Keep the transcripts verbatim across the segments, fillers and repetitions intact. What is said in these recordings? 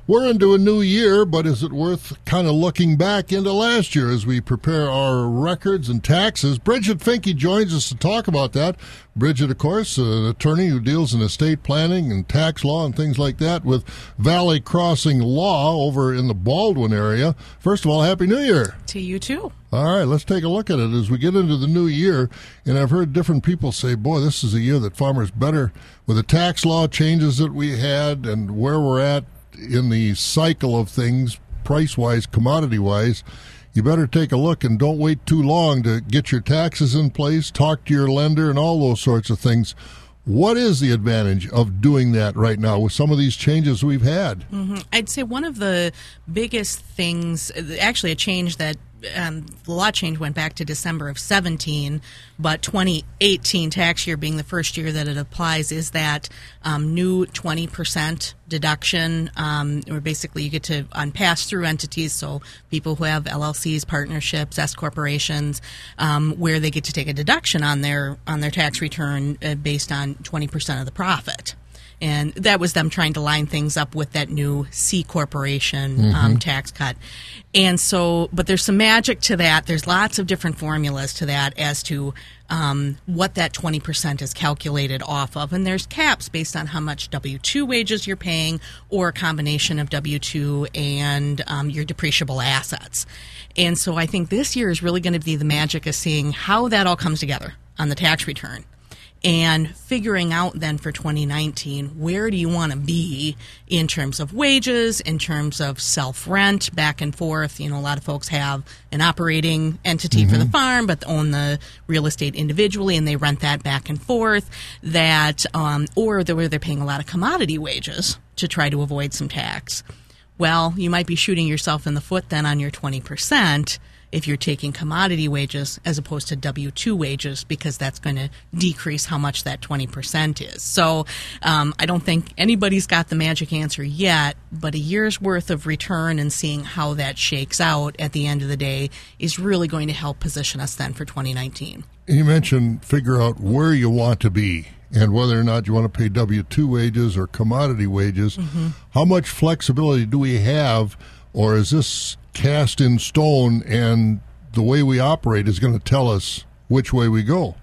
We're into a new year, but is it worth kind of looking back into last year as we prepare our records and taxes? Bridget Finke joins us to talk about that. Bridget, of course, an attorney who deals in estate planning and tax law and things like that with Valley Crossing Law over in the Baldwin area. First of all, Happy New Year. To you, too. All right, let's take a look at it as we get into the new year. And I've heard different people say, boy, this is a year that farmers better, with the tax law changes that we had and where we're at in the cycle of things, price-wise, commodity-wise, you better take a look and don't wait too long to get your taxes in place, talk to your lender, and all those sorts of things. What is the advantage of doing that right now with some of these changes we've had? Mm-hmm. I'd say one of the biggest things, actually a change that Um, the law change went back to December of seventeen, but twenty eighteen tax year being the first year that it applies is that um, new twenty percent deduction, um, where basically you get to, on pass-through entities, so people who have L L Cs, partnerships, S corporations, um, where they get to take a deduction on their on their tax return uh, based on twenty percent of the profit. And that was them trying to line things up with that new C corporation mm-hmm. um, tax cut. And so, but there's some magic to that. There's lots of different formulas to that as to um, what that twenty percent is calculated off of. And there's caps based on how much W two wages you're paying or a combination of W two and um, your depreciable assets. And so I think this year is really going to be the magic of seeing how that all comes together on the tax return. And figuring out then for twenty nineteen, where do you want to be in terms of wages, in terms of self-rent, back and forth. You know, a lot of folks have an operating entity mm-hmm. for the farm, but own the real estate individually, and they rent that back and forth. That, um, or where they're paying a lot of commodity wages to try to avoid some tax. Well, you might be shooting yourself in the foot then on your twenty percent if you're taking commodity wages as opposed to W two wages, because that's going to decrease how much that twenty percent is. So um, I don't think anybody's got the magic answer yet, but a year's worth of return and seeing how that shakes out at the end of the day is really going to help position us then for twenty nineteen. You mentioned figure out where you want to be and whether or not you want to pay W two wages or commodity wages. Mm-hmm. How much flexibility do we have, or is this cast in stone and the way we operate is going to tell us which way we go?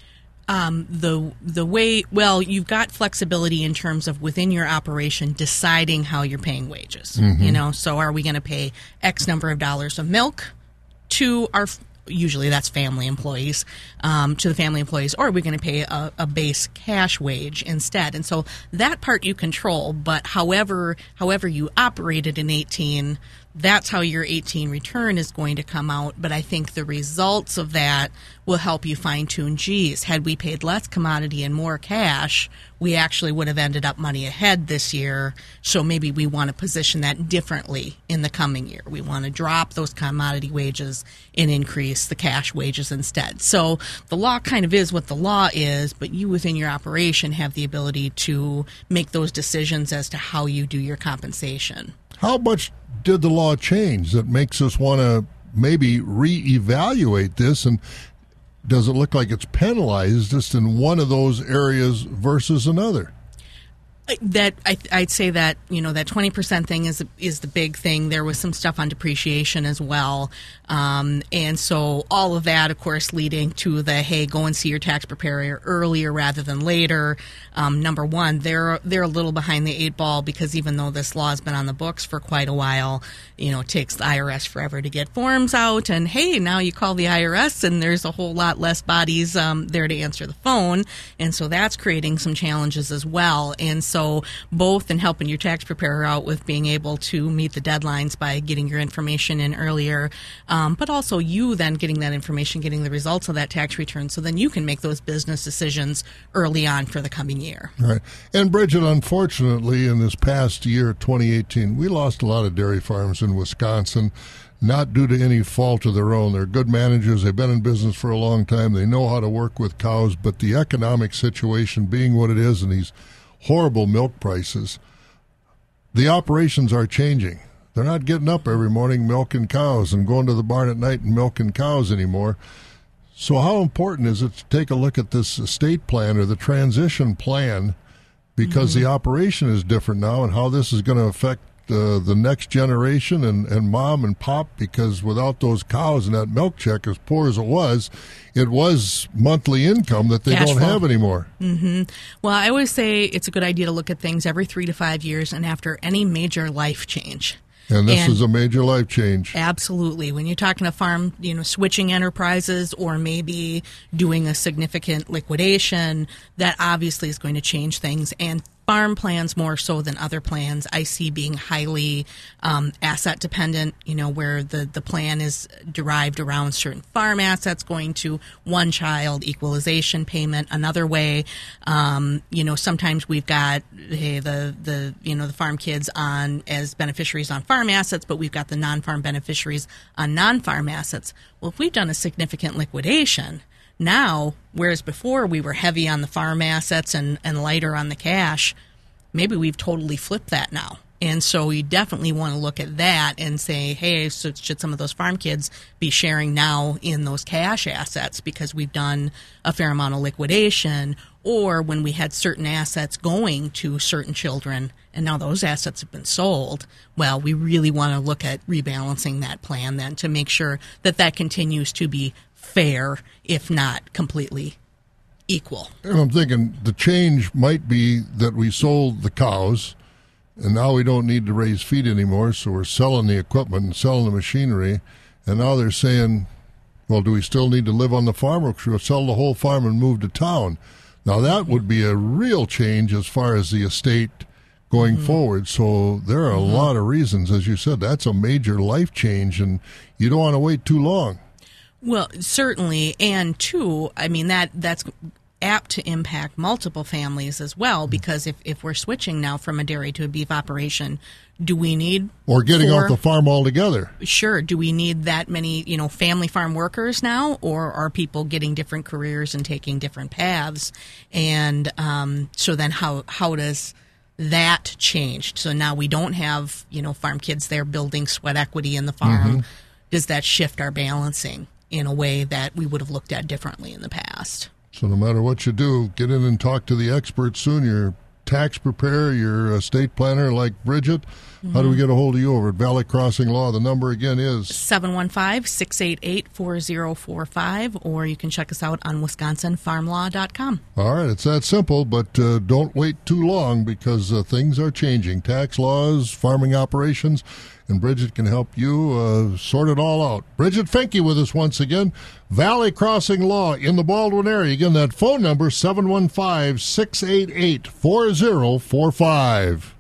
Um, the the way, well, you've got flexibility in terms of within your operation deciding how you're paying wages. Mm-hmm. You know, so are we going to pay X number of dollars of milk to our, usually that's family employees, um, to the family employees, or are we going to pay a, a base cash wage instead? And so that part you control, but however however you operated in eighteen, that's how your eighteen return is going to come out. But I think the results of that will help you fine-tune, geez, had we paid less commodity and more cash, we actually would have ended up money ahead this year. So maybe we want to position that differently in the coming year. We want to drop those commodity wages and increase the cash wages instead. So the law kind of is what the law is, but you within your operation have the ability to make those decisions as to how you do your compensation. How much did the law change that makes us want to maybe reevaluate this? And does it look like it's penalized just in one of those areas versus another? That I, I'd say that, you know, that twenty percent thing is is the big thing. There was some stuff on depreciation as well. Um, and so all of that, of course, leading to the, hey, go and see your tax preparer earlier rather than later. Um, number one, they're they're a little behind the eight ball because even though this law has been on the books for quite a while, you know, it takes the I R S forever to get forms out. And, hey, now you call the I R S and there's a whole lot less bodies um, there to answer the phone. And so that's creating some challenges as well. And so So both in helping your tax preparer out with being able to meet the deadlines by getting your information in earlier, um, but also you then getting that information, getting the results of that tax return, so then you can make those business decisions early on for the coming year. Right. And Bridget, unfortunately, in this past year, twenty eighteen, we lost a lot of dairy farms in Wisconsin, not due to any fault of their own. They're good managers. They've been in business for a long time. They know how to work with cows, but the economic situation being what it is and these horrible milk prices, the operations are changing. They're not getting up every morning milking cows and going to the barn at night and milking cows anymore. So how important is it to take a look at this estate plan or the transition plan, because mm-hmm. the operation is different now, and how this is going to affect uh, the next generation and, and mom and pop, because without those cows and that milk check, as poor as it was, it was monthly income that they Cash don't flow. have anymore. Mm-hmm. Well, I always say it's a good idea to look at things every three to five years and after any major life change. And this And- is a major life change. Absolutely. When you're talking to farm, you know, switching enterprises or maybe doing a significant liquidation, that obviously is going to change things. And farm plans more so than other plans I see being highly um, asset dependent, you know, where the, the plan is derived around certain farm assets going to one child equalization payment. Another way, um, you know, sometimes we've got, hey, the, the, you know, the farm kids on as beneficiaries on farm assets, but we've got the non-farm beneficiaries on non-farm assets. Well, if we've done a significant liquidation, now, whereas before we were heavy on the farm assets and, and lighter on the cash, maybe we've totally flipped that now. And so you definitely want to look at that and say, hey, so should some of those farm kids be sharing now in those cash assets because we've done a fair amount of liquidation, or when we had certain assets going to certain children and now those assets have been sold, well, we really want to look at rebalancing that plan then to make sure that that continues to be fair, if not completely equal. And I'm thinking the change might be that we sold the cows, and now we don't need to raise feed anymore, so we're selling the equipment and selling the machinery, and now they're saying, well, do we still need to live on the farm, or should we sell the whole farm and move to town? Now that would be a real change as far as the estate going mm-hmm. forward. So there are a mm-hmm. lot of reasons. As you said, that's a major life change, and you don't want to wait too long. Well, certainly, and two, I mean, that that's apt to impact multiple families as well, because if, if we're switching now from a dairy to a beef operation, do we need or getting four, off the farm altogether? Sure. Do we need that many, you know, family farm workers now, or are people getting different careers and taking different paths? And um, so then how how does that change? So now we don't have, you know, farm kids there building sweat equity in the farm. Mm-hmm. Does that shift our balancing in a way that we would have looked at differently in the past? So no matter what you do, get in and talk to the experts soon. Your tax preparer, your estate planner like Bridget. Mm-hmm. How do we get a hold of you over at Valley Crossing Law? The number again is seven one five, six eight eight, four zero four five, or you can check us out on wisconsin farm law dot com. All right, it's that simple, but uh, don't wait too long because uh, things are changing. Tax laws, farming operations, and Bridget can help you uh, sort it all out. Bridget Finke with us once again. Valley Crossing Law in the Baldwin area. Again, that phone number, seven one five, six eight eight, four zero four five.